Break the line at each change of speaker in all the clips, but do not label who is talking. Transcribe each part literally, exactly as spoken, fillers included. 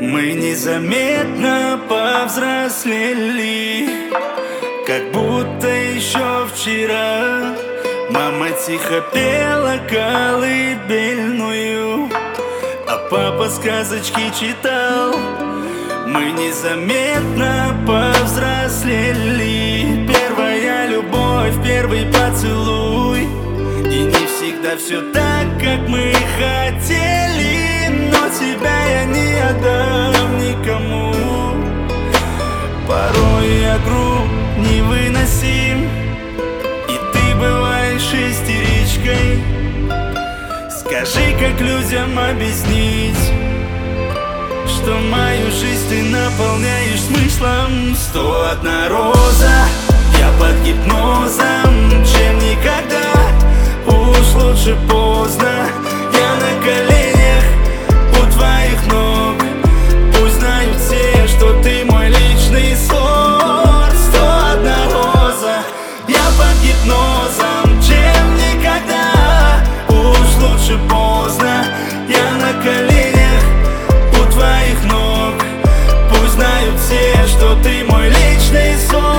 Мы незаметно повзрослели, как будто еще вчера мама тихо пела колыбельную, а папа сказочки читал. Мы незаметно повзрослели. Первая любовь, первый поцелуй. И не всегда все так, как мы хотели, но тебя я не отдам никому. Порой я груб, невыносим, и ты бываешь истеричкой. Скажи, как людям объяснить, что мою жизнь ты наполняешь смыслом? Сто одна роза, я под гипнозом, чем никогда. Уж лучше поздно, я на коленях у твоих ног. Пусть знают все, что ты мой личный сорт. Сто одна роза, я под гипнозом, чем никогда. Уж лучше поздно, я на коленях у твоих ног. Пусть знают все, что ты мой личный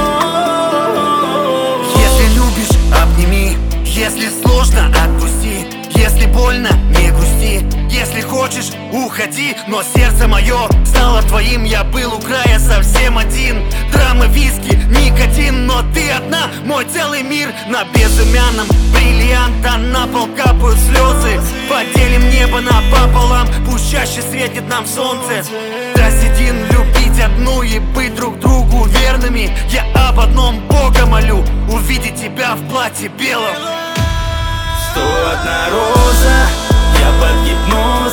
сон.
Если любишь, обними. Если сложно, отпусти. Если больно, не грусти. Если хочешь, уходи. Но сердце мое стало твоим. Я был у края совсем один. Драма, виски, никотин. Но ты одна, мой целый мир. На безымянном бриллианта на пол капают слезы. Поделим небо напополам, пусть чаще светит нам солнце. Досидин, любить одну и быть друг другу верными. Я об одном Бога молю, увидеть тебя в платье белом.
Сто одна роза, я под гипнозом.